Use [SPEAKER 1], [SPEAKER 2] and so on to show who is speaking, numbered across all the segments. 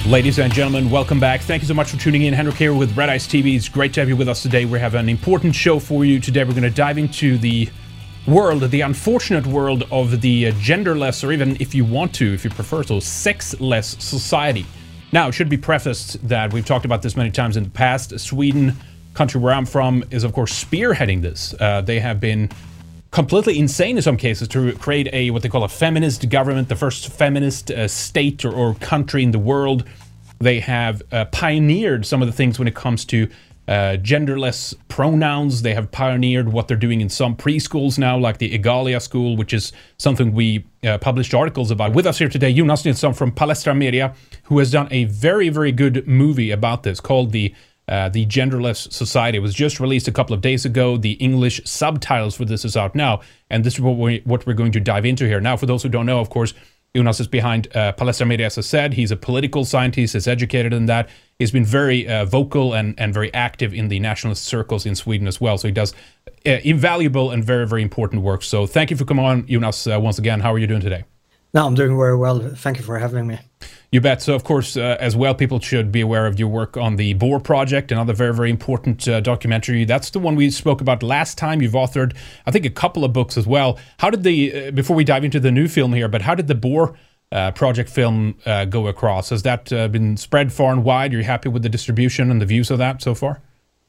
[SPEAKER 1] Ladies and gentlemen, welcome back. Thank you so much for tuning in. Henrik here with Red Ice TV. It's great to have you with us today. We have an important show for you today. We're going to dive into the world, the unfortunate world of the genderless, or even if you want to, if you prefer so, sexless society. Now, it should be prefaced that we've talked about this many times in the past. Sweden, country where I'm from, is of course spearheading this. They have been completely insane in some cases to create a what they call a feminist government, the first feminist state or country in the world. They have pioneered some of the things when it comes to genderless pronouns. They have pioneered what they're doing in some preschools now, like the Egalia school, which is something we published articles about. With us here today, Jonas Nilsson from Palestra Media, who has done a very, very good movie about this called the Genderless Society. It was just released a couple of days ago. The English subtitles for this is out now, and this is what we're going to dive into here. Now, for those who don't know, of course, Jonas is behind Palestra Media, as I said. He's a political scientist, is educated in that. He's been very vocal and very active in the nationalist circles in Sweden as well. So he does invaluable and very, very important work. So thank you for coming on, Jonas, once again. How are you doing today?
[SPEAKER 2] No, I'm doing very well. Thank you for having me.
[SPEAKER 1] You bet. So, of course, as well, people should be aware of your work on the Boar Project, another very, very important documentary. That's the one we spoke about last time. You've authored, I think, a couple of books as well. How did the, before we dive into the new film here, but how did the Boar Project film go across? Has that been spread far and wide? Are you happy with the distribution and the views of that so far?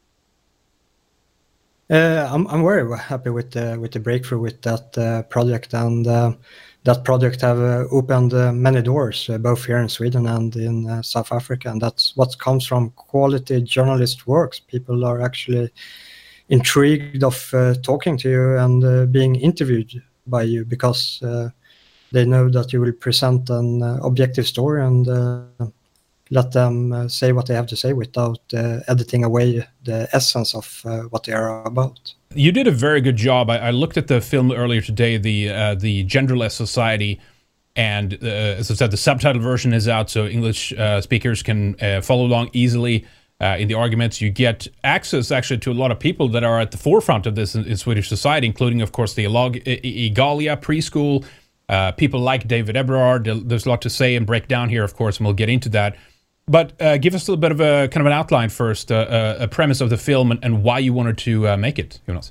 [SPEAKER 2] I'm very happy with the breakthrough with that project, and that project have opened many doors, both here in Sweden and in South Africa, and that's what comes from quality journalist works. People are actually intrigued of talking to you and being interviewed by you because they know that you will present an objective story and let them say what they have to say without editing away the essence of what they are about.
[SPEAKER 1] You did a very good job. I looked at the film earlier today, the Genderless Society, and as I said, the subtitle version is out, so English speakers can follow along easily in the arguments. You get access, actually, to a lot of people that are at the forefront of this in Swedish society, including, of course, the Egalia preschool, people like David Eberhard. There's a lot to say and break down here, of course, and we'll get into that. But give us a little bit of a kind of an outline first, a premise of the film and why you wanted to make it, Jonas.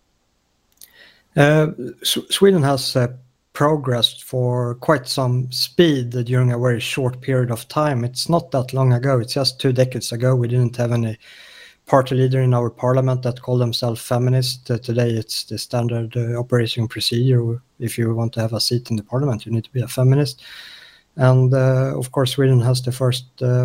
[SPEAKER 2] Sweden has progressed for quite some speed during a very short period of time. It's not that long ago. It's just 2 decades ago. We didn't have any party leader in our parliament that called themselves feminist. Today it's the standard operating procedure. If you want to have a seat in the parliament, you need to be a feminist. And of course, Sweden has the first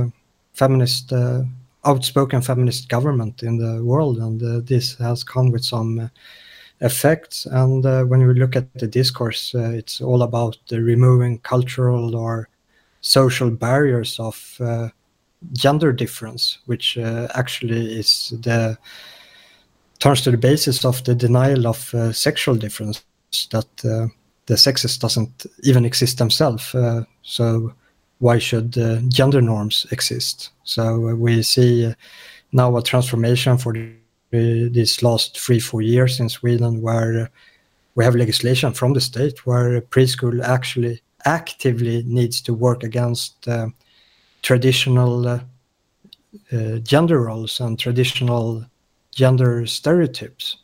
[SPEAKER 2] outspoken feminist government in the world, and this has come with some effects. And when we look at the discourse, it's all about removing cultural or social barriers of gender difference, which actually turns to the basis of the denial of sexual difference, that the sexes doesn't even exist themselves. So why should gender norms exist? So we see now a transformation for these last 3-4 years in Sweden, where we have legislation from the state where preschool actually actively needs to work against traditional gender roles and traditional gender stereotypes.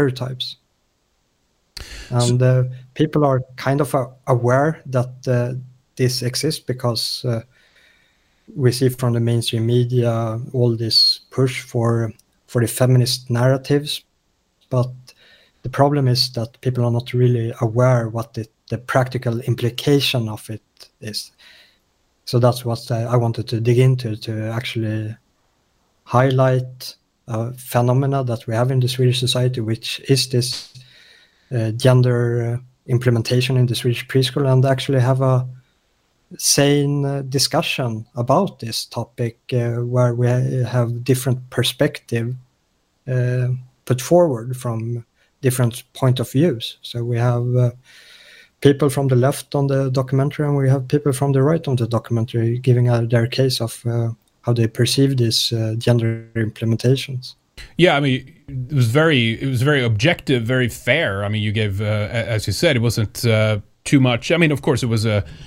[SPEAKER 2] And people are kind of aware that this exists because we see from the mainstream media all this push for the feminist narratives. But the problem is that people are not really aware what the practical implication of it is. So that's what I wanted to dig into, to actually highlight a phenomena that we have in the Swedish society, which is this gender implementation in the Swedish preschool, and actually have a sane discussion about this topic where we have different perspective put forward from different point of views. So we have people from the left on the documentary, and we have people from the right on the documentary giving their case of how they perceive these gender implementations.
[SPEAKER 1] Yeah, I mean, it was very objective, very fair. I mean, you gave, as you said, it wasn't too much. I mean, of course, it was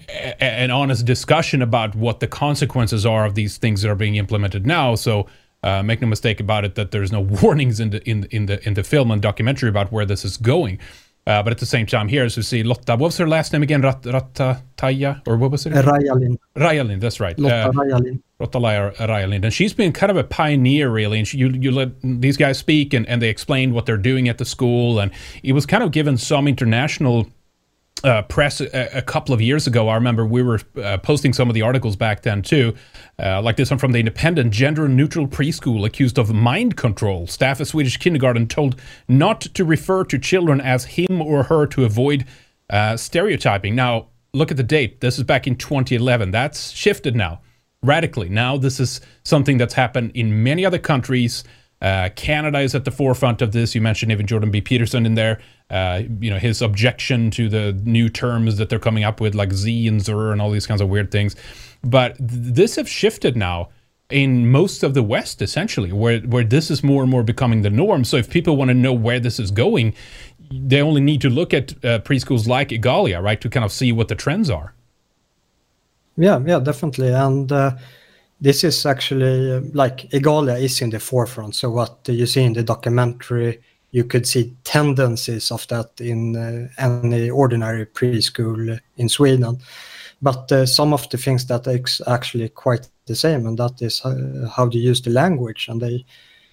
[SPEAKER 1] an honest discussion about what the consequences are of these things that are being implemented now. So make no mistake about it that there's no warnings in the film and documentary about where this is going. But at the same time, here, as we see Lotta, what was her last name again? Ratataja, or what was it?
[SPEAKER 2] Rajalin.
[SPEAKER 1] Rajalin, that's right.
[SPEAKER 2] Lotta Rajalin.
[SPEAKER 1] Lotta Rajalin. And she's been kind of a pioneer, really. And you let these guys speak, and they explained what they're doing at the school. And it was kind of given some international press a couple of years ago. I remember we were posting some of the articles back then too, like this one from The Independent. Gender-neutral preschool accused of mind control. Staff at Swedish kindergarten told not to refer to children as him or her to avoid stereotyping. Now, look at the date. This is back in 2011. That's shifted now, radically. Now this is something that's happened in many other countries. Canada is at the forefront of this. You mentioned even Jordan B. Peterson in there. His objection to the new terms that they're coming up with, like Z and Zer and all these kinds of weird things. But this has shifted now in most of the West, essentially, where this is more and more becoming the norm. So if people want to know where this is going, they only need to look at preschools like Igalia, right, to kind of see what the trends are.
[SPEAKER 2] Yeah, definitely. And this is actually, like, Igalia is in the forefront. So what you see in the documentary, you could see tendencies of that in any ordinary preschool in Sweden. But some of the things that is actually quite the same, and that is how they use the language. And they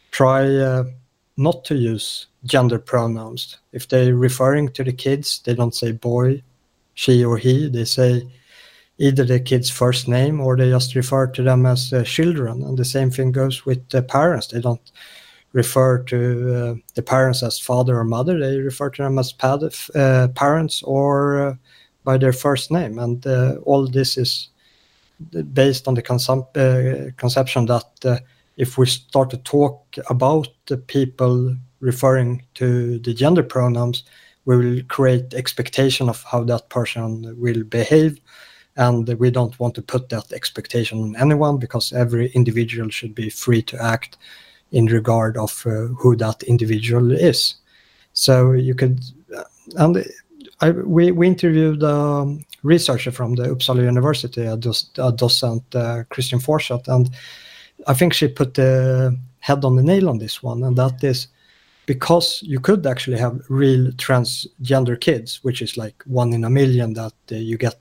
[SPEAKER 2] try not to use gender pronouns. If they're referring to the kids, they don't say boy, she or he. They say either the kid's first name, or they just refer to them as children. And the same thing goes with the parents. They don't refer to the parents as father or mother. They refer to them as parents or by their first name. And all this is based on the conception that if we start to talk about the people referring to the gender pronouns, we will create expectation of how that person will behave. And we don't want to put that expectation on anyone, because every individual should be free to act in regard of who that individual is. So you could, and we interviewed a researcher from the Uppsala University, a docent, Christian Forseth, and I think she put the head on the nail on this one, and that is because you could actually have real transgender kids, which is like 1 in a million, that you get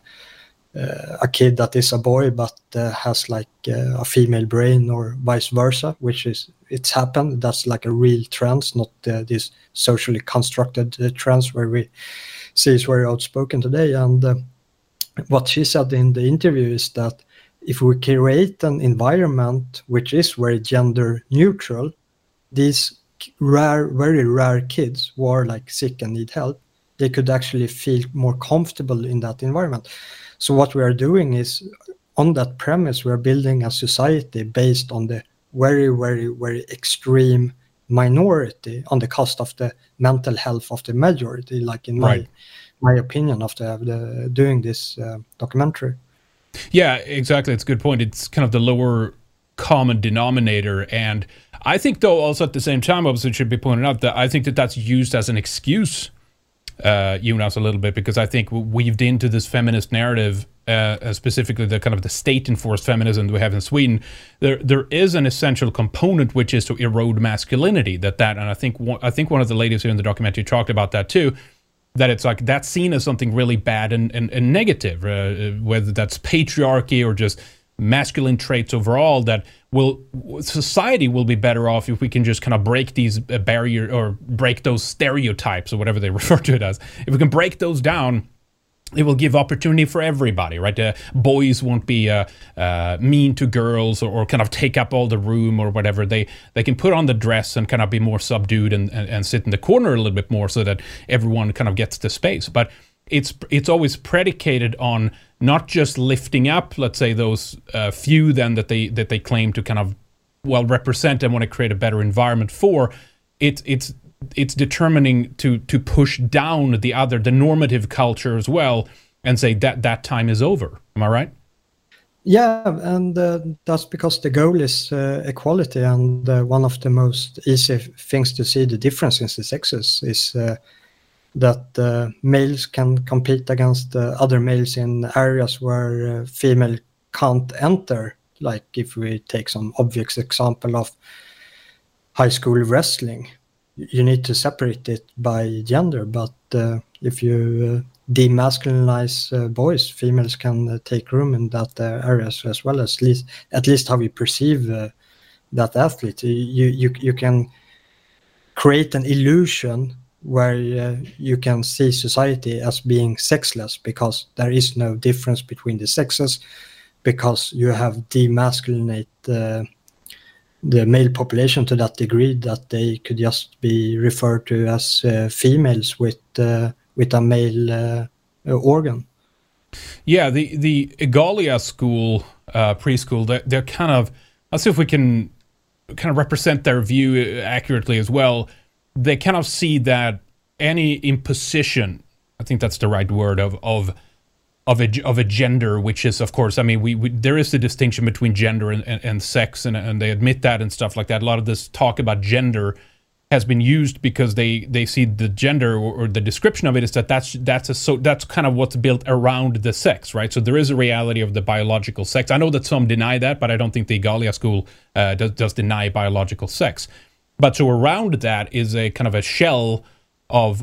[SPEAKER 2] a kid that is a boy but has like a female brain, or vice versa, which is, it's happened. That's like a real trans, not this socially constructed trans where we see is very outspoken today. And what she said in the interview is that if we create an environment which is very gender neutral, these very rare kids who are like sick and need help, they could actually feel more comfortable in that environment. So what we are doing is, on that premise, we are building a society based on the very extreme minority, on the cost of the mental health of the majority, like in my opinion after doing this documentary.
[SPEAKER 1] Yeah, exactly. It's a good point. It's kind of the lower common denominator. And I think, though, also at the same time, obviously it should be pointed out that I think that that's used as an excuse, Jonas, a little bit, because I think weaved into this feminist narrative, specifically the kind of the state-enforced feminism that we have in Sweden, there is an essential component which is to erode masculinity. And I think one of the ladies here in the documentary talked about that too, that it's like that's seen as something really bad and negative, whether that's patriarchy or just masculine traits overall, that society will be better off if we can just kind of break these barrier, or break those stereotypes, or whatever they refer to it as. If we can break those down, it will give opportunity for everybody, right? Boys won't be mean to girls, or kind of take up all the room or whatever. They can put on the dress and kind of be more subdued and sit in the corner a little bit more, so that everyone kind of gets the space. But it's always predicated on not just lifting up, let's say, those few then that they claim to kind of represent and want to create a better environment for. It's determining to push down the normative culture as well, and say that time is over. Am I right?
[SPEAKER 2] Yeah, and that's because the goal is equality, and one of the most easy things to see the difference in the sexes is that males can compete against other males in areas where female can't enter. Like if we take some obvious example of high school wrestling, you need to separate it by gender, but if you demasculinize boys, females can take room in that areas as well, at least how we perceive that athlete. You can create an illusion where you can see society as being sexless because there is no difference between the sexes, because you have demasculinate the male population to that degree that they could just be referred to as females with a male organ.
[SPEAKER 1] Yeah, the Igalia school, preschool, they're kind of, let's see if we can kind of represent their view accurately as well. They kind of see that any imposition, I think that's the right word, of a gender, which is, of course, I mean, there is a distinction between gender and sex, and they admit that and stuff like that. A lot of this talk about gender has been used because they see the gender or the description of it is that's kind of what's built around the sex, right? So there is a reality of the biological sex. I know that some deny that, but I don't think the Igalia school does deny biological sex. But so around that is a kind of a shell of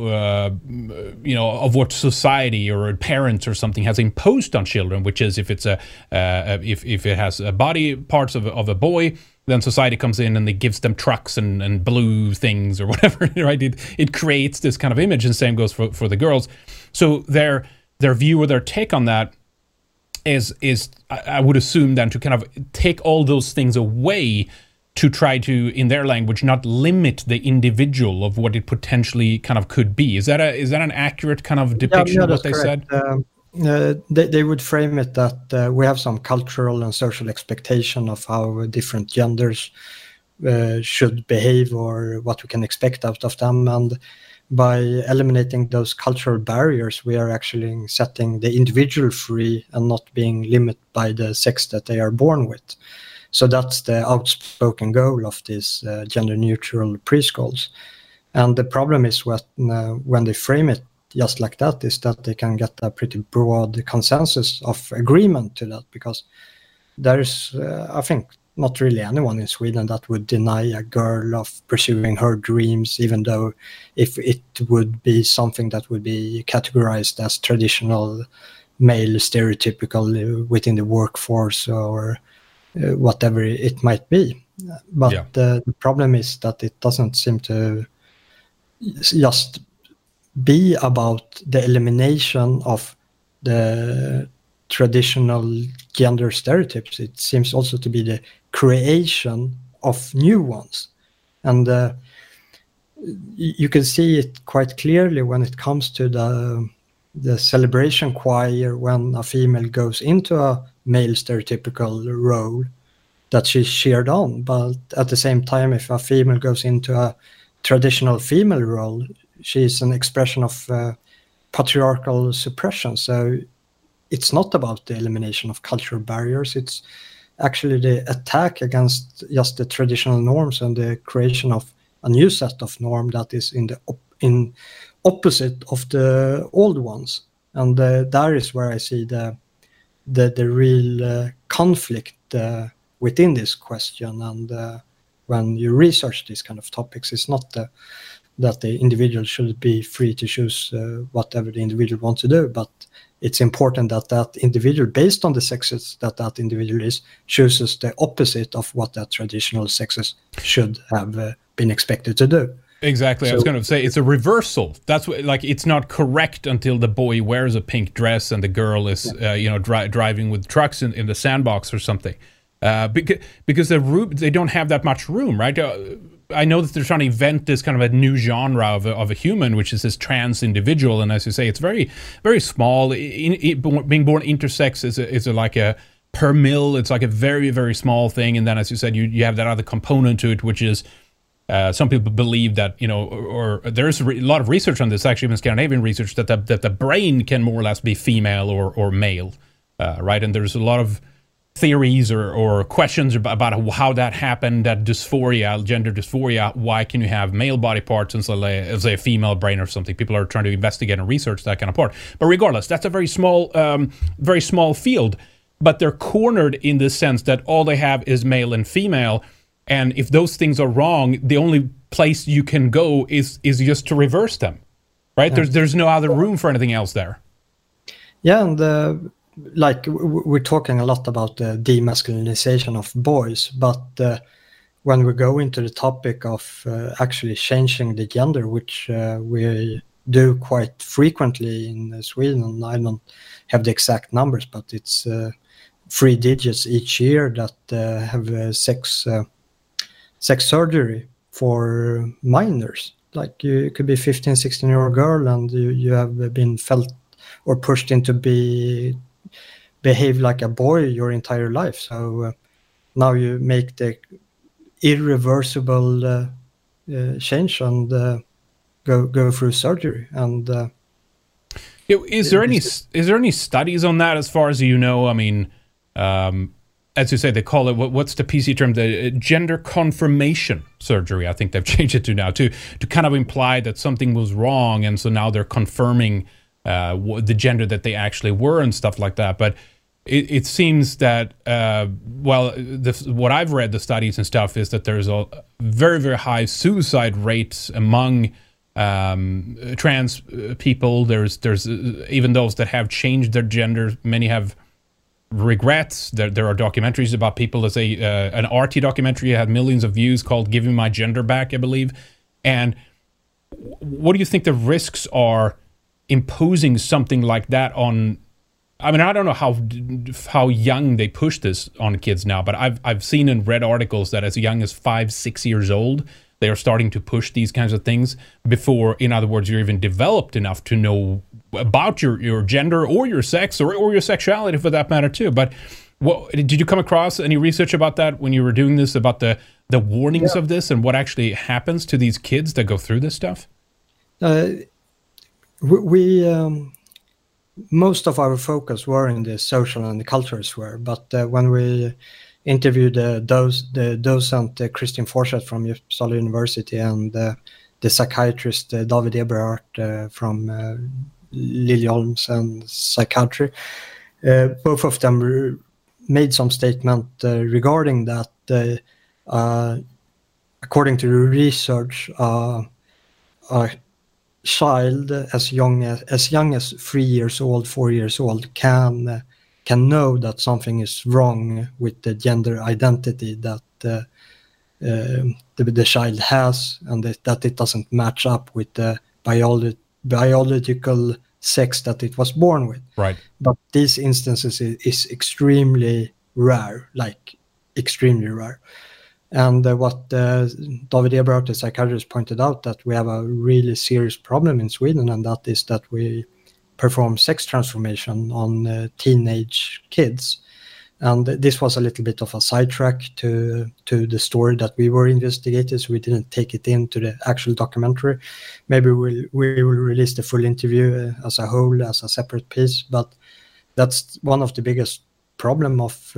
[SPEAKER 1] of what society or parents or something has imposed on children, which is if it's if it has body parts of a boy, then society comes in and it gives them trucks and blue things or whatever, right? It creates this kind of image, and same goes for the girls. So their view or their take on that is I would assume then to kind of take all those things away, to try to, in their language, not limit the individual of what it potentially kind of could be. Is that an accurate kind of depiction of what they
[SPEAKER 2] correct.
[SPEAKER 1] said?
[SPEAKER 2] They would frame it that we have some cultural and social expectation of how different genders should behave or what we can expect out of them. And by eliminating those cultural barriers, we are actually setting the individual free and not being limited by the sex that they are born with. So that's the outspoken goal of these gender-neutral preschools. And the problem is when they frame it just like that, is that they can get a pretty broad consensus of agreement to that, because there's, I think, not really anyone in Sweden that would deny a girl of pursuing her dreams, even though if it would be something that would be categorized as traditional male stereotypical within the workforce or whatever it might be. But the problem is that it doesn't seem to just be about the elimination of the traditional gender stereotypes. It seems also to be the creation of new ones. And you can see it quite clearly when it comes to the celebration choir, when a female goes into a male stereotypical role that she's cheered on. But at the same time, if a female goes into a traditional female role, she's an expression of patriarchal suppression. So it's not about the elimination of cultural barriers. It's actually the attack against just the traditional norms and the creation of a new set of norms that is in opposite of the old ones. And that is where I see the real conflict within this question. And when you research these kind of topics, it's not that the individual should be free to choose whatever the individual wants to do, but it's important that individual, based on the sexes that individual is, chooses the opposite of what that traditional sexes should have been expected to do.
[SPEAKER 1] Exactly. So, I was going to say it's a reversal. That's what, like, it's not correct until the boy wears a pink dress and the girl is, driving with trucks in the sandbox or something. Because they don't have that much room, right? I know that they're trying to invent this kind of a new genre of a human, which is this trans individual, and as you say, it's very, very small. Being born intersex is like a per mil. It's like a very, very small thing, and then, as you said, you have that other component to it, which is some people believe that, or there's a lot of research on this, actually, even Scandinavian research, that the brain can more or less be female or male, right? And there's a lot of theories or questions about how that happened, that dysphoria, gender dysphoria. Why can you have male body parts instead of a female brain or something? People are trying to investigate and research that kind of part. But regardless, that's a very small field. But they're cornered in the sense that all they have is male and female. And if those things are wrong, the only place you can go is just to reverse them, right? Yeah. There's no other room for anything else there.
[SPEAKER 2] Yeah, and like we're talking a lot about the demasculinization of boys, but when we go into the topic of actually changing the gender, which we do quite frequently in Sweden, I don't have the exact numbers, but it's 3 digits each year that have sex surgery for minors. Like you could be 15, 16-year-old girl and you have been felt or pushed into behave like a boy your entire life. So now you make the irreversible change and go through surgery. And
[SPEAKER 1] is there any studies on that as far as you know? I mean, as you say, they call it, what's the PC term? The gender confirmation surgery. I think they've changed it to now to kind of imply that something was wrong, and so now they're confirming the gender that they actually were and stuff like that. But it seems that, what I've read, the studies and stuff, is that there's a very, very high suicide rates among trans people. There's even those that have changed their gender. Many have regrets. There are documentaries about people that say, an RT documentary had millions of views called "Giving My Gender Back," I believe. And what do you think the risks are imposing something like that on? I mean, I don't know how young they push this on kids now, but I've seen and read articles that as young as 5, 6 years old, they are starting to push these kinds of things before, in other words, you're even developed enough to know about your gender or your sex or your sexuality for that matter too. But did you come across any research about that when you were doing this, about the warnings of this and what actually happens to these kids that go through this stuff?
[SPEAKER 2] We most of our focus were in the social and the cultural sphere, but when we interviewed the docent Christian Forseth from Uppsala University and the psychiatrist David Eberhardt from Liljeholms and psychiatry, both of them made some statement regarding that. According to the research, child as young as 3 years old, 4 years old can know that something is wrong with the gender identity that the child has, and that it doesn't match up with the biological sex that it was born with.
[SPEAKER 1] Right.
[SPEAKER 2] But these instances is extremely rare, like extremely rare. And what David Eberhardt, the psychiatrist, pointed out, that we have a really serious problem in Sweden, and that is that we perform sex transformation on teenage kids. And this was a little bit of a sidetrack to the story that we were investigating, so we didn't take it into the actual documentary. Maybe we will release the full interview as a whole, as a separate piece, but that's one of the biggest problem of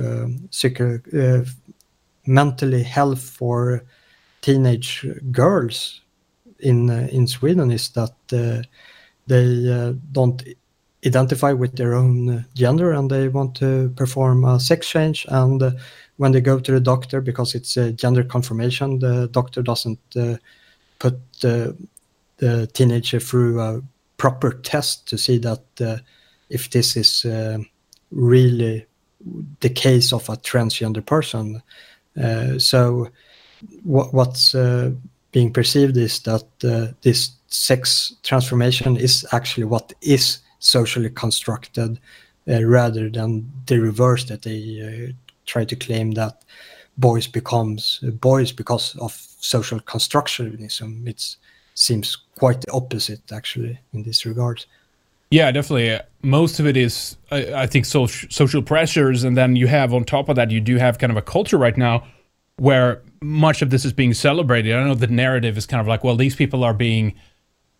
[SPEAKER 2] mentally health for teenage girls in Sweden is that they don't identify with their own gender, and they want to perform a sex change. And when they go to the doctor, because it's a gender confirmation, the doctor doesn't put the teenager through a proper test to see that if this is really the case of a transgender person. So what's being perceived is that this sex transformation is actually what is socially constructed, rather than the reverse, that they try to claim that boys becomes boys because of social constructionism. It seems quite the opposite, actually, in this regard.
[SPEAKER 1] Yeah, definitely. Most of it is, I think, social pressures, and then you have, on top of that, you do have kind of a culture right now where much of this is being celebrated. I know the narrative is kind of like, well, these people are being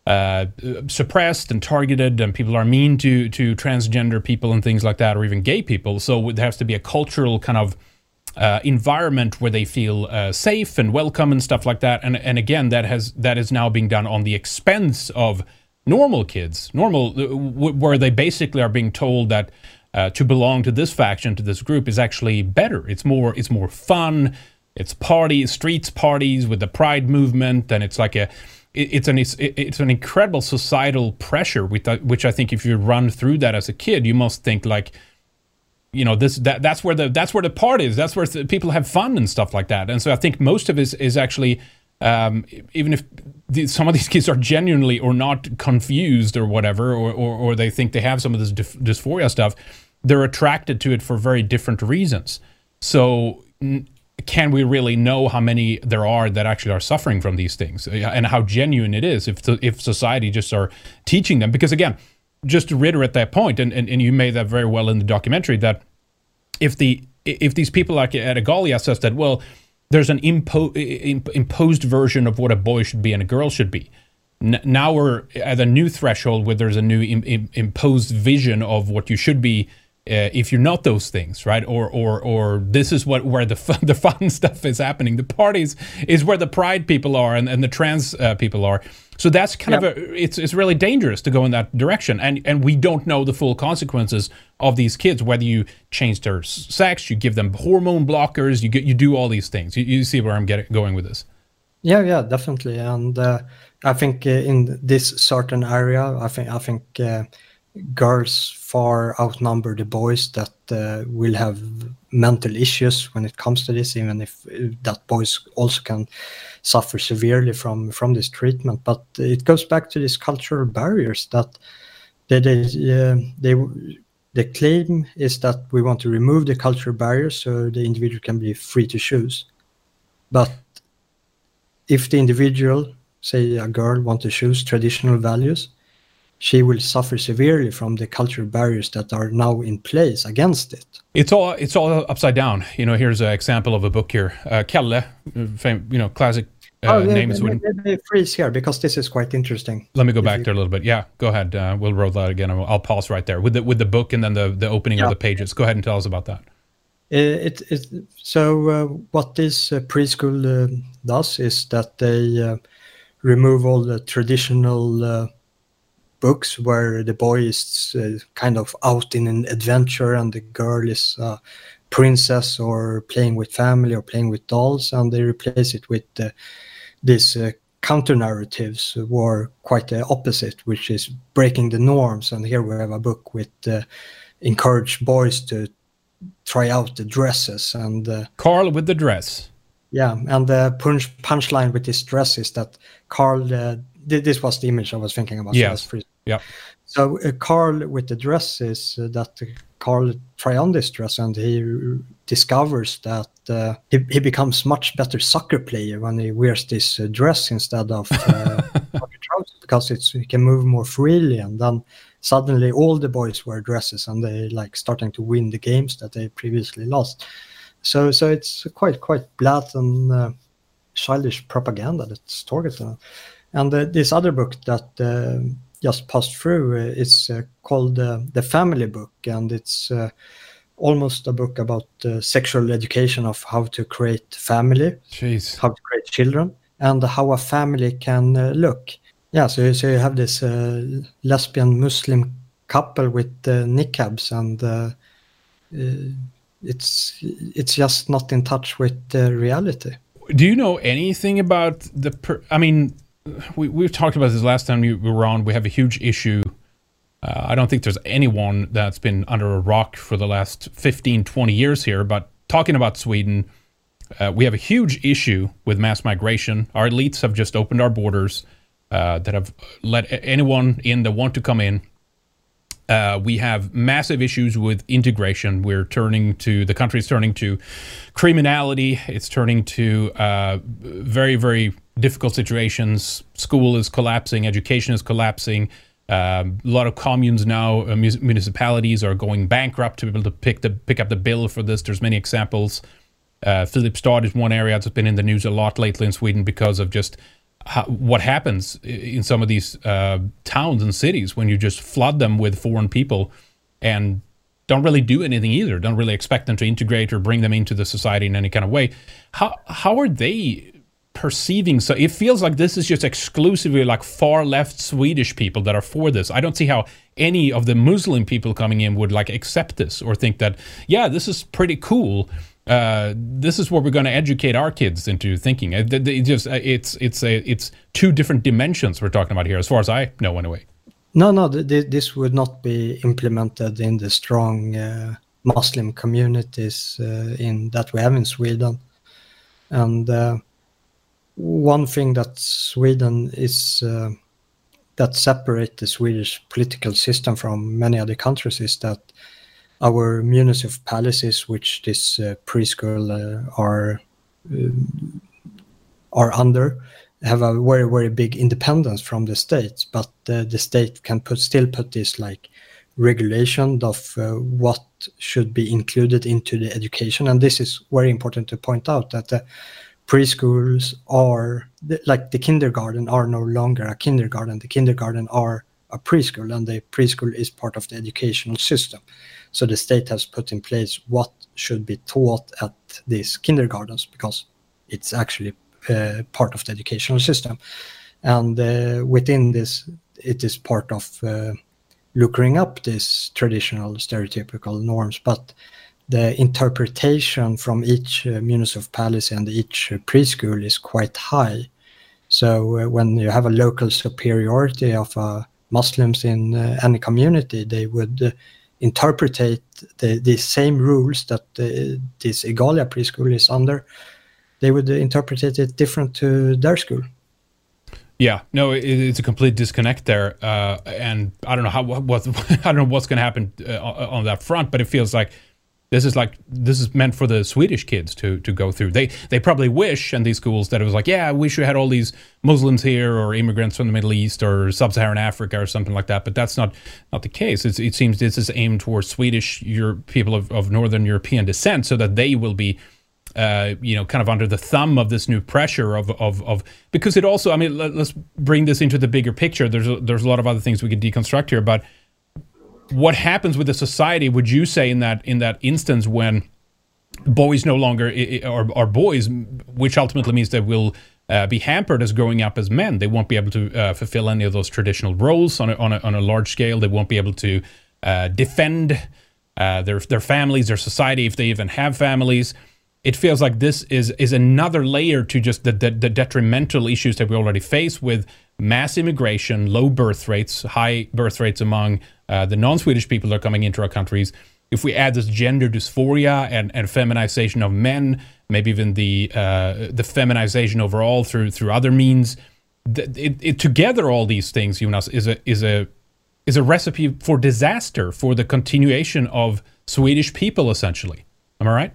[SPEAKER 1] suppressed and targeted, and people are mean to transgender people and things like that, or even gay people. So there has to be a cultural kind of environment where they feel safe and welcome and stuff like that. And again, that is now being done on the expense of normal kids, where they basically are being told that to belong to this faction, to this group, is actually better. It's more fun. It's streets parties with the pride movement, and it's like it's an incredible societal pressure, which I think if you run through that as a kid, you must think like, you know, that's where the party is. That's where people have fun and stuff like that. And so I think most of it is actually, even if some of these kids are genuinely or not confused or whatever, or they think they have some of this dysphoria stuff, they're attracted to it for very different reasons. So can we really know how many there are that actually are suffering from these things, and how genuine it is if society just are teaching them? Because again, just to reiterate that point, and you made that very well in the documentary, that if these people like at Egalia says that, well, there's an imposed version of what a boy should be and a girl should be. Now we're at a new threshold where there's a new imposed vision of what you should be if you're not those things, right? Or this is where the fun stuff is happening. The parties is where the pride people are and the trans people are. So that's kind of it's really dangerous to go in that direction. And we don't know the full consequences of these kids, whether you change their sex, you give them hormone blockers, you do all these things. You see where I'm going with this? Yeah,
[SPEAKER 2] definitely. And I think in this certain area, I think girls far outnumber the boys that will have mental issues when it comes to this, even if that boys also can suffer severely from this treatment. But it goes back to these cultural barriers that the claim is that we want to remove the cultural barriers so the individual can be free to choose. But if the individual, say a girl, want to choose traditional values, she will suffer severely from the cultural barriers that are now in place against it.
[SPEAKER 1] It's all upside down. You know, here's an example of a book here. Kalle, classic name in Sweden.
[SPEAKER 2] Let me freeze here because this is quite interesting.
[SPEAKER 1] Let me go back there a little bit. Yeah, go ahead. We'll roll that again. I'll pause right there with the book and then the opening of the pages. Go ahead and tell us about that.
[SPEAKER 2] What this preschool does is that they remove all the traditional books where the boy is kind of out in an adventure and the girl is a princess or playing with family or playing with dolls, and they replace it with these counter narratives were quite the opposite, which is breaking the norms. And here we have a book with encourage boys to try out the dresses. And
[SPEAKER 1] Carl with the dress.
[SPEAKER 2] Yeah, and the punchline with this dress is that Carl, this was the image I was thinking about.
[SPEAKER 1] Yes. Yeah.
[SPEAKER 2] So Carl with the dress is that Carl try on this dress and he discovers that he becomes much better soccer player when he wears this dress instead of trousers, because he can move more freely. And then suddenly all the boys wear dresses and they like starting to win the games that they previously lost. So it's quite blatant childish propaganda that's targeted. And this other book that just passed through is called The Family Book, and it's almost a book about sexual education of how to create family, how to create children, and how a family can look. Yeah, so you have this lesbian Muslim couple with niqabs, and it's just not in touch with reality.
[SPEAKER 1] Do you know anything about we've talked about this last time you were on. We have a huge issue. I don't think there's anyone that's been under a rock for the last 15, 20 years here, but talking about Sweden, we have a huge issue with mass migration. Our elites have just opened our borders that have let anyone in that want to come in. We have massive issues with integration. The country's turning to criminality. It's turning to very, very difficult situations. School is collapsing. Education is collapsing. A lot of communes now, municipalities are going bankrupt to be able to pick up the bill for this. There's many examples. Filipstad is one area that's been in the news a lot lately in Sweden because of just what happens in some of these towns and cities when you just flood them with foreign people and don't really do anything either, don't really expect them to integrate or bring them into the society in any kind of way. How are they perceiving? So it feels like this is just exclusively like far left Swedish people that are for this. I don't see how any of the Muslim people coming in would like accept this or think that, yeah, this is pretty cool. This is what we're going to educate our kids into thinking. It's two different dimensions we're talking about here, as far as I know, anyway.
[SPEAKER 2] No, this would not be implemented in the strong Muslim communities in that we have in Sweden. And one thing that Sweden is that separate the Swedish political system from many other countries is that our municipalities, which this preschool are under, have a very, very big independence from the state, but the state can still put this like regulation of what should be included into the education. And this is very important to point out, that the preschools are, like the kindergarten are no longer a kindergarten. The kindergarten are a preschool, and the preschool is part of the educational system. So the state has put in place what should be taught at these kindergartens, because it's actually part of the educational system. And within this, it is part of looking up these traditional stereotypical norms, but the interpretation from each municipality and each preschool is quite high. So when you have a local superiority of Muslims in any community, they would interpret the same rules that this Igalia preschool is under. They would interpret it different to their school.
[SPEAKER 1] Yeah, no, it's a complete disconnect there, and I don't know I don't know what's going to happen on that front, but it feels like this is meant for the Swedish kids to go through. They probably wish in these schools that it was like, yeah, I wish we had all these Muslims here or immigrants from the Middle East or Sub-Saharan Africa or something like that. But that's not the case. It seems this is aimed towards Swedish people of Northern European descent, so that they will be kind of under the thumb of this new pressure of because it also, I mean, let's bring this into the bigger picture. There's a lot of other things we could deconstruct here, but what happens with the society, would you say, in that instance when boys no longer are boys, which ultimately means they will be hampered as growing up as men? They won't be able to fulfill any of those traditional roles on a large scale. They won't be able to defend their families, their society, if they even have families. It feels like this is another layer to just the detrimental issues that we already face with mass immigration, low birth rates, high birth rates among the non-Swedish people that are coming into our countries. If we add this gender dysphoria and feminization of men, maybe even the feminization overall through other means, together all these things, Jonas, is a recipe for disaster for the continuation of Swedish people, essentially. Am I right?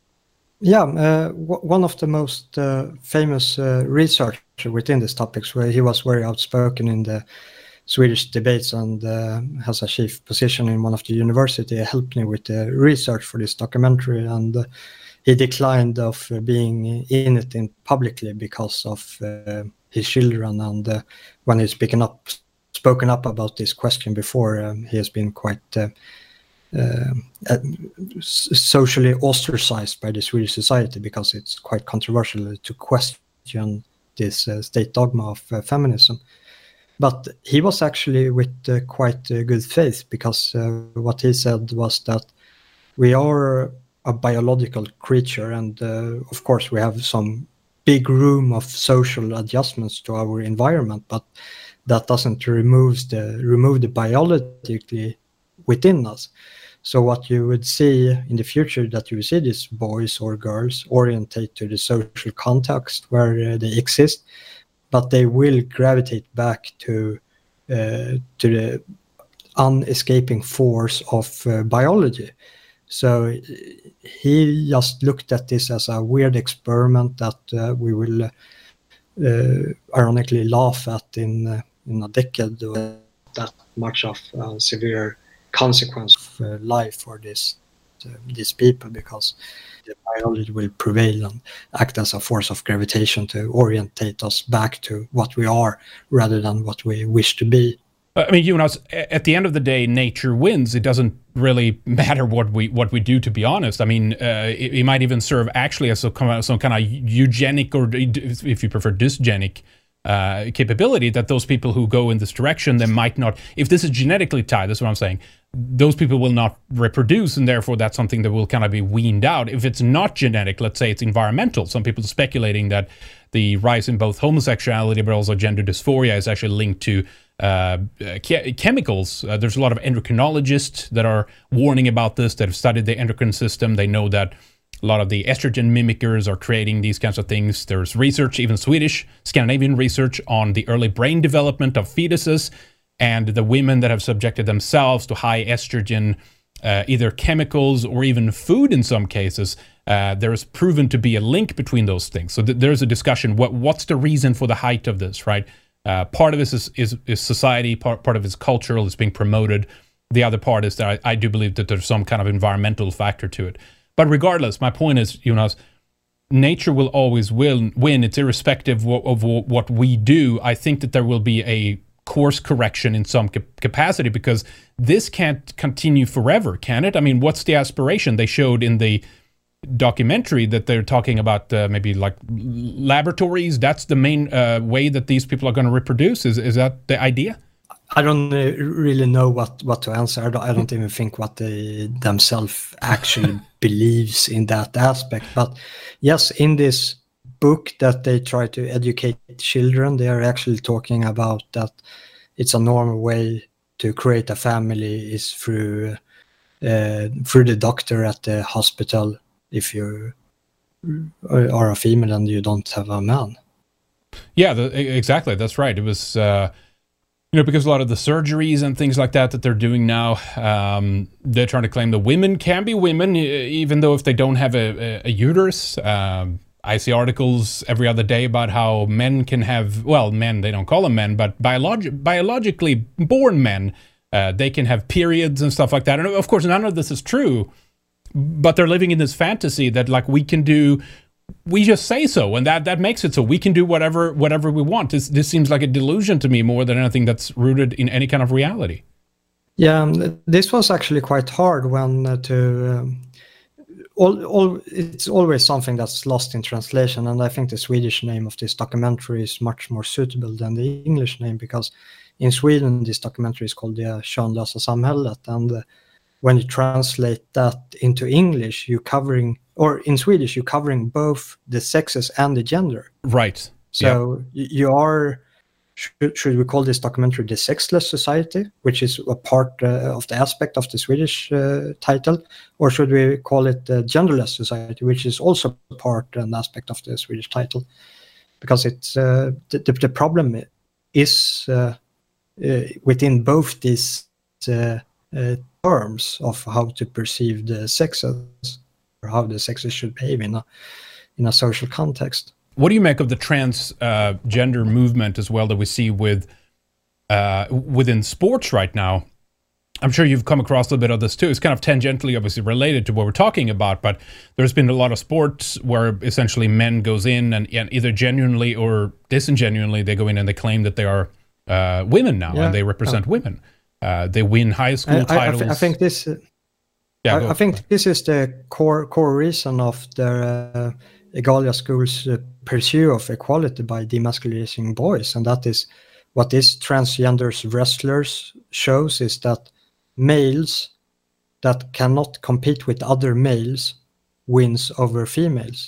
[SPEAKER 2] Yeah, one of the most famous researchers within these topics, where he was very outspoken in the Swedish debates and has a chief position in one of the university, helped me with the research for this documentary, and he declined of being in it publicly because of his children. And when he's spoken up about this question before, he has been quite socially ostracized by the Swedish society, because it's quite controversial to question this state dogma of feminism. But he was actually with quite good faith, because what he said was that we are a biological creature, and of course we have some big room of social adjustments to our environment, but that doesn't remove the biologically within us. So what you would see in the future, that you would see these boys or girls orientate to the social context where they exist, but they will gravitate back to the unescaping force of biology. So he just looked at this as a weird experiment that we will ironically laugh at in a decade. That much of severe consequence of life for this these people, because the biology will prevail and act as a force of gravitation to orientate us back to what we are rather than what we wish to be.
[SPEAKER 1] I mean, Jonas, at the end of the day, nature wins. It doesn't really matter what we do, to be honest. I mean, it might even serve actually as some kind of eugenic, or if you prefer, dysgenic capability, that those people who go in this direction, they might not, if this is genetically tied, that's what I'm saying, those people will not reproduce, and therefore that's something that will kind of be weaned out. If it's not genetic, let's say it's environmental, some people are speculating that the rise in both homosexuality but also gender dysphoria is actually linked to chemicals. There's a lot of endocrinologists that are warning about this, that have studied the endocrine system. They know that a lot of the estrogen mimickers are creating these kinds of things. There's research, even Swedish, Scandinavian research, on the early brain development of fetuses, and the women that have subjected themselves to high estrogen, either chemicals or even food in some cases. There is proven to be a link between those things. So there's a discussion. What's the reason for the height of this, right? Part of this is society, part of it is cultural, it's being promoted. The other part is that I do believe that there's some kind of environmental factor to it. But regardless, my point is, Jonas, nature will always win. It's irrespective of what we do. I think that there will be a course correction in some capacity, because this can't continue forever, can it? I mean, what's the aspiration? They showed in the documentary that they're talking about maybe like laboratories. That's the main way that these people are going to reproduce. Is that the idea?
[SPEAKER 2] I don't really know what to answer. I don't even think what they themselves actually believes in that aspect. But yes, in this book that they try to educate children, they are actually talking about that it's a normal way to create a family is through the doctor at the hospital if you are a female and you don't have a man.
[SPEAKER 1] Yeah, exactly. That's right. It was, because a lot of the surgeries and things like that they're doing now, they're trying to claim that women can be women, even though if they don't have a uterus. I see articles every other day about how men can have, well, men, they don't call them men, but biologically born men, they can have periods and stuff like that. And of course, none of this is true, but they're living in this fantasy that like we just say so, and that makes it so we can do whatever we want. This seems like a delusion to me more than anything that's rooted in any kind of reality.
[SPEAKER 2] Yeah, this was actually quite hard when it's always something that's lost in translation, and I think the Swedish name of this documentary is much more suitable than the English name, because in Sweden this documentary is called Det könlösa samhället, and when you translate that into English, in Swedish, you're covering both the sexes and the gender.
[SPEAKER 1] Right.
[SPEAKER 2] So you are, should we call this documentary The Sexless Society, which is a part of the aspect of the Swedish title, or should we call it the Genderless Society, which is also a part and aspect of the Swedish title? Because it's the problem is within both these terms of how to perceive the sexes, or how the sexes should behave in a social context.
[SPEAKER 1] What do you make of the transgender movement as well that we see within sports right now? I'm sure you've come across a little bit of this too. It's kind of tangentially obviously related to what we're talking about, but there's been a lot of sports where essentially men goes in and either genuinely or disingenuinely they go in and they claim that they are women now, and they represent women. They win high school titles.
[SPEAKER 2] I think this. I think this is the core reason of the Egalia schools' pursuit of equality by demasculizing boys, and that is what this transgender wrestlers shows, is that males that cannot compete with other males wins over females.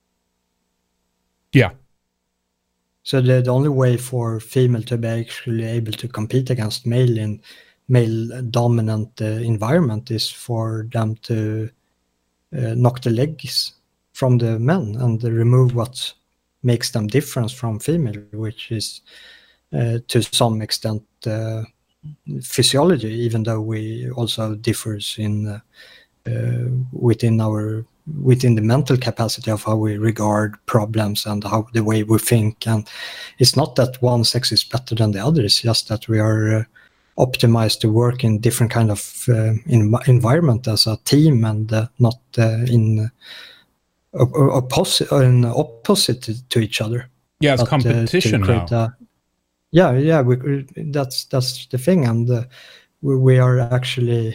[SPEAKER 1] Yeah.
[SPEAKER 2] So the only way for female to be actually able to compete against male in male-dominant environment is for them to knock the legs from the men and remove what makes them different from female, which is to some extent physiology, even though we also differs in within the mental capacity of how we regard problems and how the way we think. And it's not that one sex is better than the other, it's just that we are optimize the work in different kind of environment as a team, and not in opposite to each other.
[SPEAKER 1] Yeah, it's competition now.
[SPEAKER 2] That's the thing, and we are actually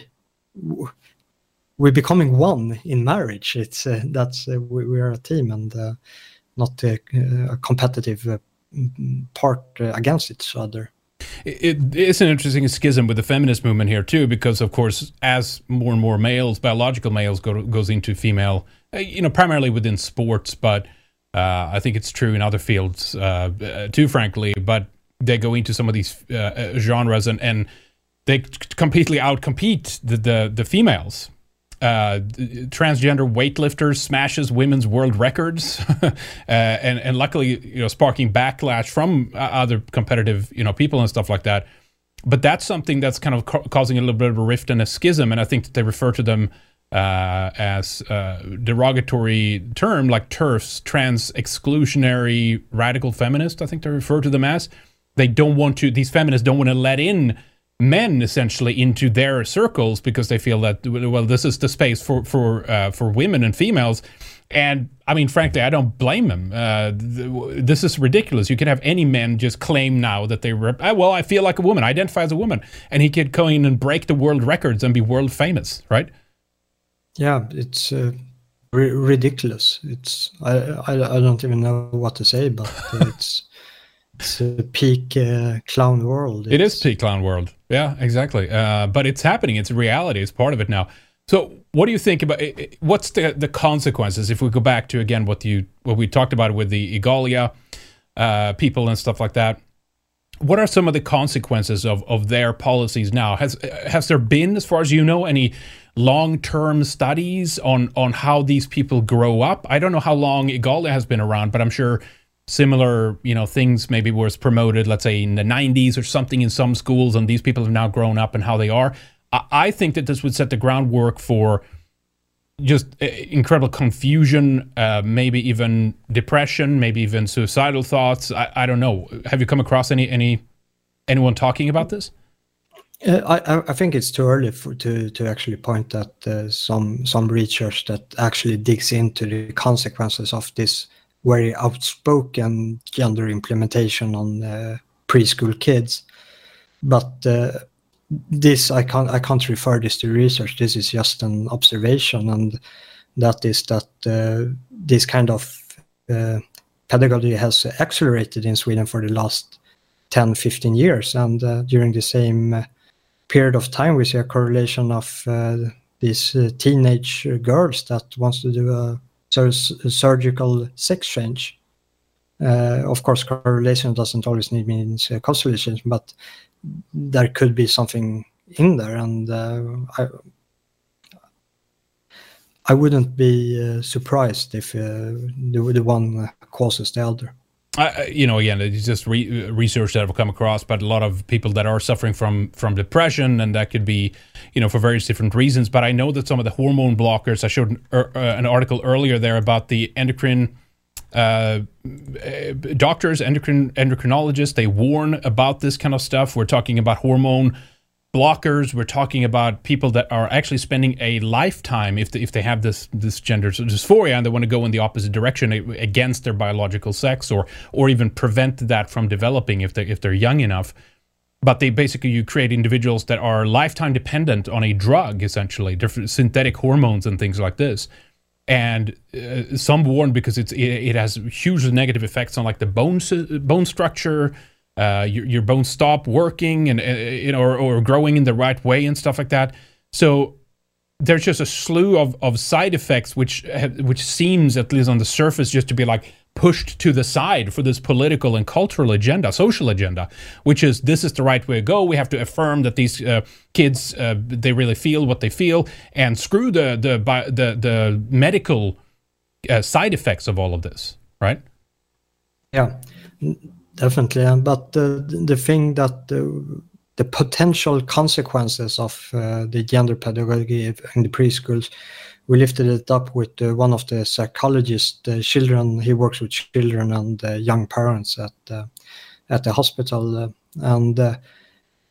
[SPEAKER 2] we're becoming one in marriage. It's we are a team, and not a competitive part against each other.
[SPEAKER 1] It is an interesting schism with the feminist movement here too, because of course, as more and more males, biological males, goes into female, primarily within sports, but I think it's true in other fields too, frankly. But they go into some of these genres, and they completely outcompete the females. Transgender weightlifters smashes women's world records, and luckily, sparking backlash from other competitive, people and stuff like that. But that's something that's kind of causing a little bit of a rift and a schism, and I think that they refer to them as derogatory term, like TERFs, trans exclusionary radical feminist. I think they refer to them as. These feminists don't want to let in men essentially into their circles, because they feel that, well, this is the space for women and females. And I mean, frankly, I don't blame them. This is ridiculous. You can have any man just claim now that I feel like a woman, I identify as a woman, and he could go in and break the world records and be world famous, right?
[SPEAKER 2] Yeah, it's ridiculous. I don't even know what to say, but it's a peak clown world.
[SPEAKER 1] It is peak clown world. Yeah, exactly. But it's happening. It's a reality. It's part of it now. So what do you think about it? What's the consequences if we go back to, again, what we talked about with the Igalia people and stuff like that? What are some of the consequences of their policies now? Has there been, as far as you know, any long-term studies on how these people grow up? I don't know how long Igalia has been around, but I'm sure similar, things maybe was promoted, let's say in the 90s or something in some schools, and these people have now grown up and how they are. I think that this would set the groundwork for just incredible confusion, maybe even depression, maybe even suicidal thoughts. I don't know. Have you come across anyone talking about this?
[SPEAKER 2] I think it's too early to actually point at some research that actually digs into the consequences of this very outspoken gender implementation on preschool kids. But this I can't refer this to research. This is just an observation, and that is that this kind of pedagogy has accelerated in Sweden for the last 10-15 years, and during the same period of time we see a correlation of these teenage girls that wants to do a surgical sex change. Of course, correlation doesn't always mean causation, but there could be something in there, and I wouldn't be surprised if the one causes the other.
[SPEAKER 1] Again, it's just research that I've come across, but a lot of people that are suffering from depression, and that could be, for various different reasons. But I know that some of the hormone blockers, I showed an article earlier there about the endocrine doctors, endocrinologists, they warn about this kind of stuff. We're talking about hormone blockers. We're talking about people that are actually spending a lifetime, if they have this gender dysphoria and they want to go in the opposite direction against their biological sex, or even prevent that from developing if they're young enough. But you create individuals that are lifetime dependent on a drug, essentially, different synthetic hormones and things like this. And some warn because it has huge negative effects on like the bone structure. Your bones stop working and or growing in the right way and stuff like that. So there's just a slew of side effects which seems, at least on the surface, just to be like pushed to the side for this political and cultural agenda, social agenda, which is this is the right way to go. We have to affirm that these kids they really feel what they feel, and screw the medical side effects of all of this, right?
[SPEAKER 2] Yeah. Definitely, but the thing that the potential consequences of the gender pedagogy in the preschools, we lifted it up with one of the psychologists. Children, he works with children and young parents at the hospital, and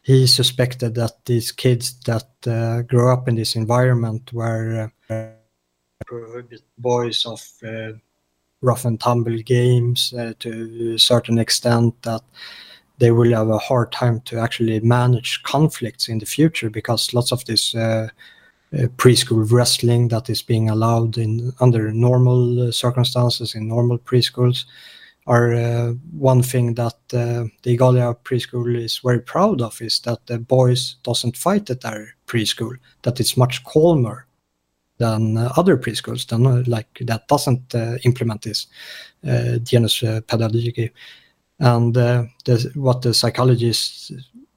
[SPEAKER 2] he suspected that these kids that grow up in this environment where prohibit boys of rough and tumble games to a certain extent, that they will have a hard time to actually manage conflicts in the future, because lots of this preschool wrestling that is being allowed under normal circumstances in normal preschools are one thing that the Igalia preschool is very proud of, is that the boys doesn't fight at their preschool, that it's much calmer than other preschools that doesn't implement this genus pedagogy. And what the psychologists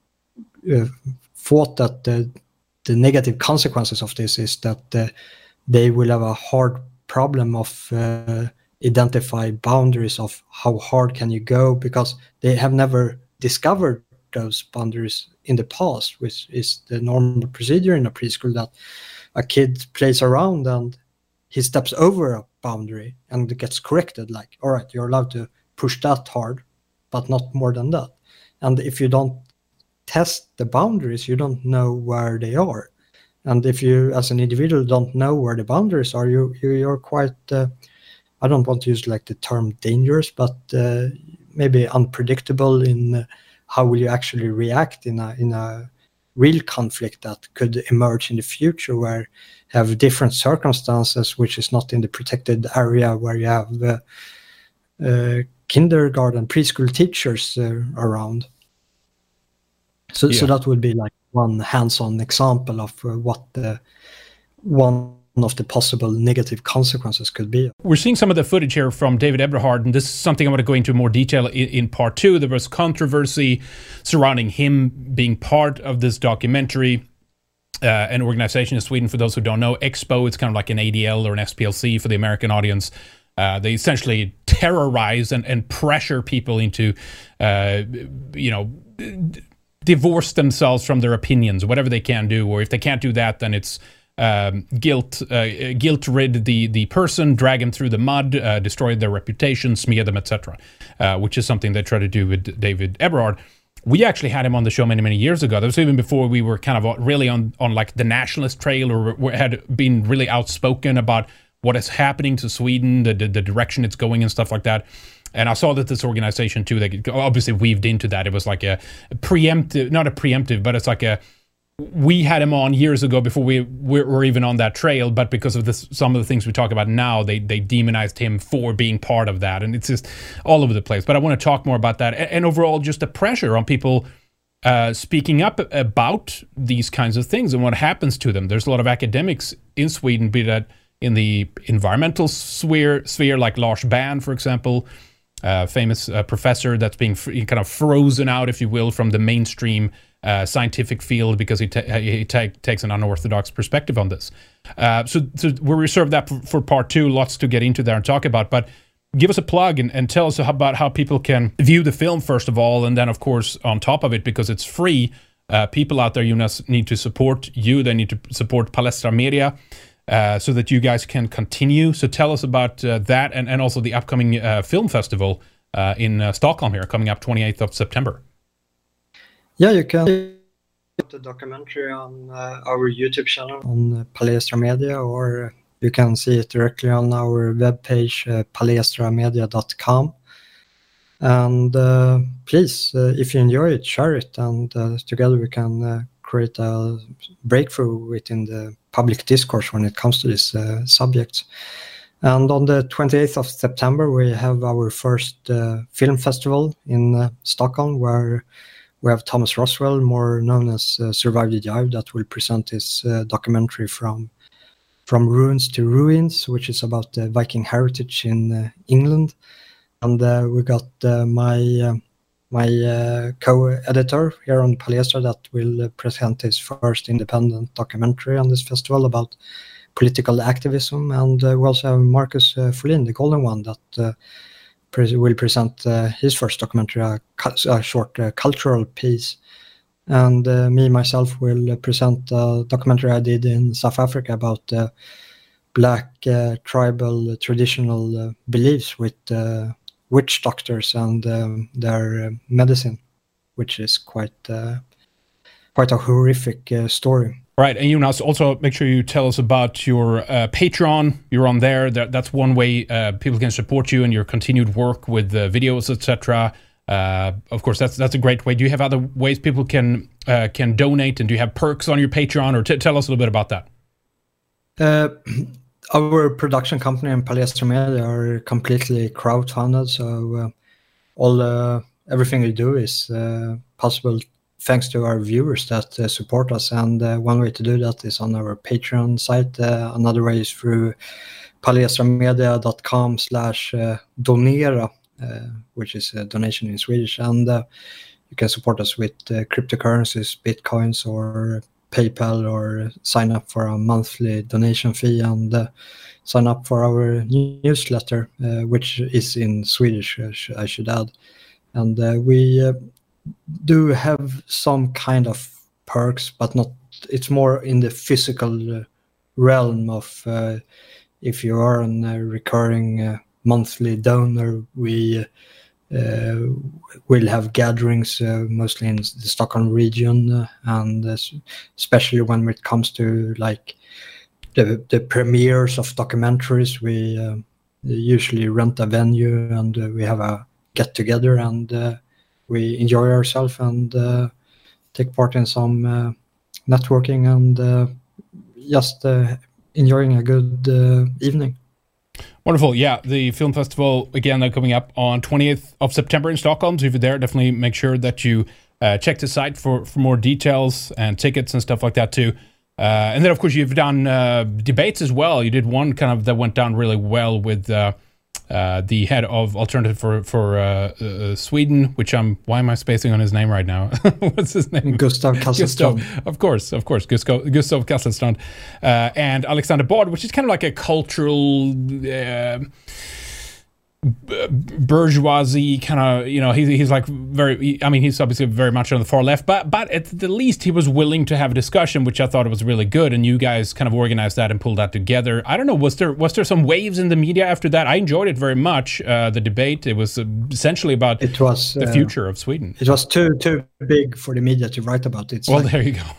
[SPEAKER 2] thought that the negative consequences of this is that they will have a hard problem of identify boundaries of how hard can you go, because they have never discovered those boundaries in the past, which is the normal procedure in a preschool, that a kid plays around and he steps over a boundary and gets corrected, like, all right, you're allowed to push that hard, but not more than that. And if you don't test the boundaries, you don't know where they are. And if you as an individual don't know where the boundaries are, you're quite I don't want to use like the term dangerous, but maybe unpredictable in how will you actually react in a real conflict that could emerge in the future, where you have different circumstances, which is not in the protected area, where you have kindergarten, preschool teachers around. So that would be like one hands-on example of what one of the possible negative consequences could be.
[SPEAKER 1] We're seeing some of the footage here from David Eberhard, and this is something I want to go into more detail in part 2. There was controversy surrounding him being part of this documentary. An organization in Sweden, for those who don't know, Expo, it's kind of like an ADL or an SPLC for the American audience. They essentially terrorize and pressure people into, divorce themselves from their opinions, whatever they can do. Or if they can't do that, then it's guilt rid the person, drag them through the mud, destroy their reputation, smear them, etc., which is something they try to do with David Eberhard. We actually had him on the show many years ago. That was even before we were kind of really on like the nationalist trail, or had been really outspoken about what is happening to Sweden, the direction it's going and stuff like that. And I saw that this organization too, they obviously weaved into that. It was like a preemptive, not a preemptive, but it's like we had him on years ago before we were even on that trail, but because of some of the things we talk about now, they demonized him for being part of that. And it's just all over the place. But I want to talk more about that. And overall, just the pressure on people speaking up about these kinds of things and what happens to them. There's a lot of academics in Sweden, be that in the environmental sphere like Lars Bern, for example, famous professor that's being kind of frozen out, if you will, from the mainstream scientific field because he takes an unorthodox perspective on this. So we'll reserve that for part 2. Lots to get into there and talk about. But give us a plug and tell us about how people can view the film, first of all, and then, of course, on top of it, because it's free, people out there, you need to support you. They need to support Palestra Media so that you guys can continue. So tell us about that and also the upcoming film festival in Stockholm here, coming up 28th of September.
[SPEAKER 2] Yeah, you can see the documentary on our YouTube channel on Palestra Media, or you can see it directly on our webpage, palestramedia.com. And please, if you enjoy it, share it, and together we can create a breakthrough within the public discourse when it comes to this subject. And on the 28th of September, we have our first film festival in Stockholm, where we have Thomas Roswell, more known as Survive the Jive, that will present his documentary From Ruins to Ruins, which is about the Viking heritage in England. And we got my co-editor here on Palestra that will present his first independent documentary on this festival about political activism. And we also have Marcus Folin, the Golden One, that will present his first documentary, a short cultural piece. And myself will present a documentary I did in South Africa about black tribal traditional beliefs with witch doctors and their medicine, which is quite quite a horrific story.
[SPEAKER 1] Right, and Jonas, also make sure you tell us about your Patreon. You're on there. That's one way people can support you and your continued work with videos, etc. Of course, that's a great way. Do you have other ways people can donate, and do you have perks on your Patreon? Or tell us a little bit about that.
[SPEAKER 2] Our production company and Palestra Media are completely crowdfunded, so everything we do is possible thanks to our viewers that support us. And one way to do that is on our Patreon site. Another way is through palestramedia.com/donera, which is a donation in Swedish. And you can support us with cryptocurrencies, bitcoins, or PayPal, or sign up for a monthly donation fee, and sign up for our newsletter, which is in Swedish, I should add. And we do have some kind of perks, but not. It's more in the physical realm of if you are a recurring monthly donor, we will have gatherings mostly in the Stockholm region, and especially when it comes to like the premieres of documentaries, we usually rent a venue and we have a get together, and we enjoy ourselves and take part in some networking and just enjoying a good evening.
[SPEAKER 1] Wonderful. Yeah, the film festival, again, they're coming up on 20th of September in Stockholm. So if you're there, definitely make sure that you check the site for more details and tickets and stuff like that too. And then, of course, you've done debates as well. You did one kind of that went down really well with the head of Alternative for Sweden, which why am I spacing on his name right now? What's his name?
[SPEAKER 2] Gustav Kasselstrand.
[SPEAKER 1] Of course, Gustav Kasselstrand. And Alexander Bard, which is kind of like a cultural bourgeoisie kind of, he's like he's obviously very much on the far left, but at the least he was willing to have a discussion, which I thought was really good, and you guys kind of organized that and pulled that together. I don't know, was there some waves in the media after that? I enjoyed it very much, the debate. It was essentially about the future of Sweden.
[SPEAKER 2] It was too big for the media to write about it.
[SPEAKER 1] Well, there you go.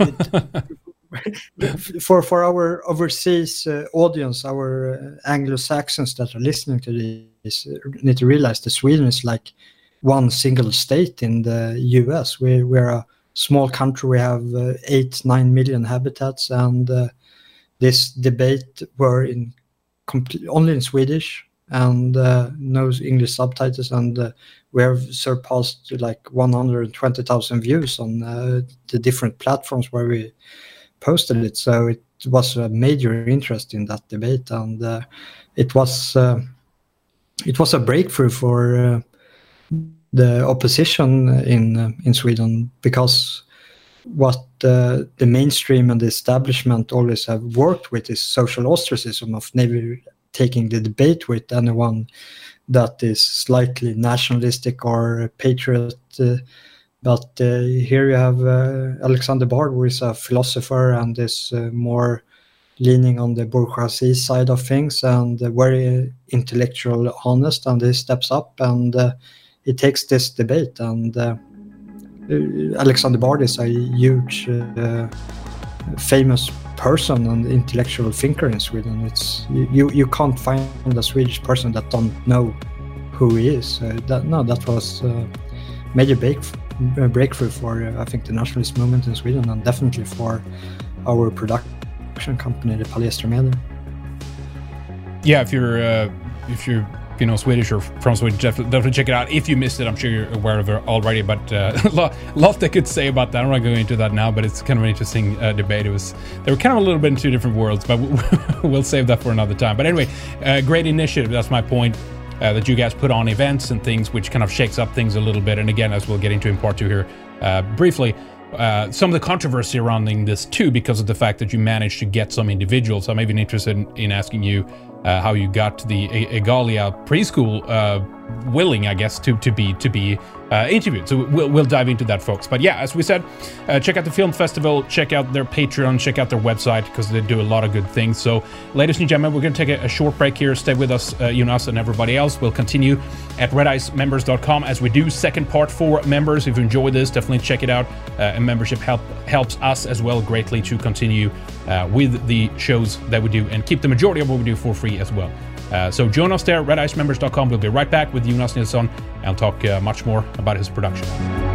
[SPEAKER 2] For our overseas audience, our Anglo-Saxons that are listening to this need to realize that Sweden is like one single state in the US. We're a small country. We have 8-9 million habitats, and this debate were only in Swedish and no English subtitles, and we have surpassed like 120,000 views on the different platforms where we posted it. So it was a major interest in that debate, and it was a breakthrough for the opposition in Sweden, because what the mainstream and the establishment always have worked with is social ostracism, of never taking the debate with anyone that is slightly nationalistic or patriot. But here you have Alexander Bard, who is a philosopher and is more leaning on the bourgeoisie side of things, and very intellectual, honest, and he steps up and he takes this debate. And Alexander Bard is a huge, famous person and intellectual thinker in Sweden. You can't find a Swedish person that don't know who he is. That was major breakthrough for I think the nationalist movement in Sweden, and definitely for our production company, the Palestra Media.
[SPEAKER 1] Yeah, if you're Swedish or from Sweden, definitely check it out. If you missed it, I'm sure you're aware of it already, but lot I could say about that. I'm not going into that now, but it's kind of an interesting debate. They were kind of a little bit in two different worlds, but we'll save that for another time. But anyway, great initiative. That's my point. That you guys put on events and things, which kind of shakes up things a little bit. And again, as we'll get into in part two here briefly, some of the controversy surrounding this too, because of the fact that you managed to get some individuals. I'm even interested in asking you how you got the Egalia preschool willing, I guess, to be interviewed. So we'll dive into that, folks. But yeah, as we said, check out the film festival, check out their Patreon, check out their website, because they do a lot of good things. So, ladies and gentlemen, we're going to take a short break here. Stay with us, Jonas and everybody else. We'll continue at redicemembers.com as we do second part for members. If you enjoy this, definitely check it out. And membership helps us as well greatly to continue with the shows that we do and keep the majority of what we do for free as well. So join us there, redicemembers.com. We'll be right back with Jonas Nilsson and talk much more about his production.